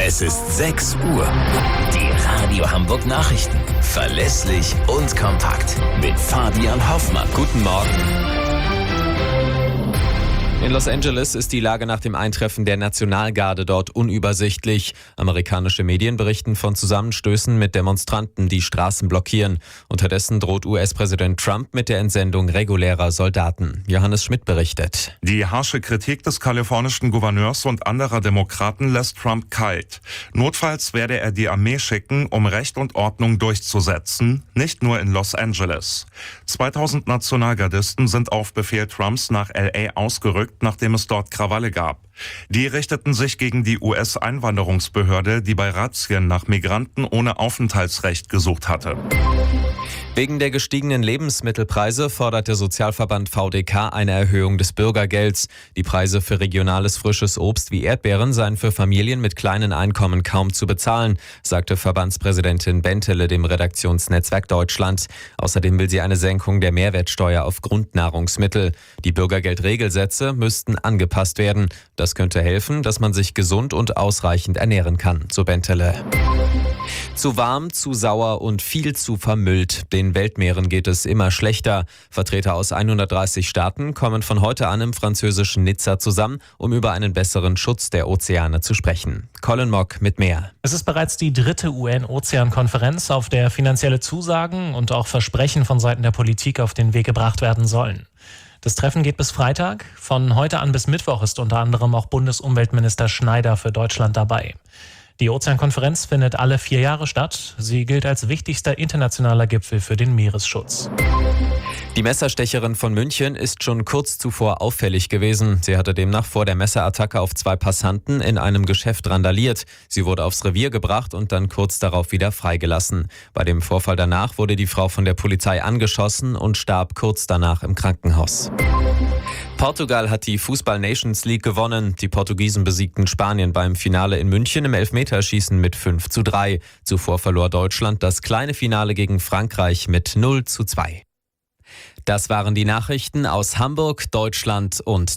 Es ist 6 Uhr. Die Radio Hamburg Nachrichten. Verlässlich und kompakt. Mit Fabian Hoffmann. Guten Morgen. In Los Angeles ist die Lage nach dem Eintreffen der Nationalgarde dort unübersichtlich. Amerikanische Medien berichten von Zusammenstößen mit Demonstranten, die Straßen blockieren. Unterdessen droht US-Präsident Trump mit der Entsendung regulärer Soldaten. Johannes Schmidt berichtet. Die harsche Kritik des kalifornischen Gouverneurs und anderer Demokraten lässt Trump kalt. Notfalls werde er die Armee schicken, um Recht und Ordnung durchzusetzen, nicht nur in Los Angeles. 2000 Nationalgardisten sind auf Befehl Trumps nach L.A. ausgerückt, nachdem es dort Krawalle gab. Die richteten sich gegen die US-Einwanderungsbehörde, die bei Razzien nach Migranten ohne Aufenthaltsrecht gesucht hatte. Wegen der gestiegenen Lebensmittelpreise fordert der Sozialverband VDK eine Erhöhung des Bürgergelds. Die Preise für regionales frisches Obst wie Erdbeeren seien für Familien mit kleinen Einkommen kaum zu bezahlen, sagte Verbandspräsidentin Bentele dem Redaktionsnetzwerk Deutschland. Außerdem will sie eine Senkung der Mehrwertsteuer auf Grundnahrungsmittel. Die Bürgergeldregelsätze müssten angepasst werden. Das könnte helfen, dass man sich gesund und ausreichend ernähren kann, so Bentele. Zu warm, zu sauer und viel zu vermüllt. Den Weltmeeren geht es immer schlechter. Vertreter aus 130 Staaten kommen von heute an im französischen Nizza zusammen, um über einen besseren Schutz der Ozeane zu sprechen. Colin Mock mit mehr. Es ist bereits die 3. UN-Ozean-Konferenz, auf der finanzielle Zusagen und auch Versprechen von Seiten der Politik auf den Weg gebracht werden sollen. Das Treffen geht bis Freitag. Von heute an bis Mittwoch ist unter anderem auch Bundesumweltminister Schneider für Deutschland dabei. Die Ozeankonferenz findet alle 4 Jahre statt. Sie gilt als wichtigster internationaler Gipfel für den Meeresschutz. Die Messerstecherin von München ist schon kurz zuvor auffällig gewesen. Sie hatte demnach vor der Messerattacke auf 2 Passanten in einem Geschäft randaliert. Sie wurde aufs Revier gebracht und dann kurz darauf wieder freigelassen. Bei dem Vorfall danach wurde die Frau von der Polizei angeschossen und starb kurz danach im Krankenhaus. Portugal hat die Fußball-Nations League gewonnen. Die Portugiesen besiegten Spanien beim Finale in München im Elfmeterschießen mit 5:3. Zuvor verlor Deutschland das kleine Finale gegen Frankreich mit 0:2. Das waren die Nachrichten aus Hamburg, Deutschland und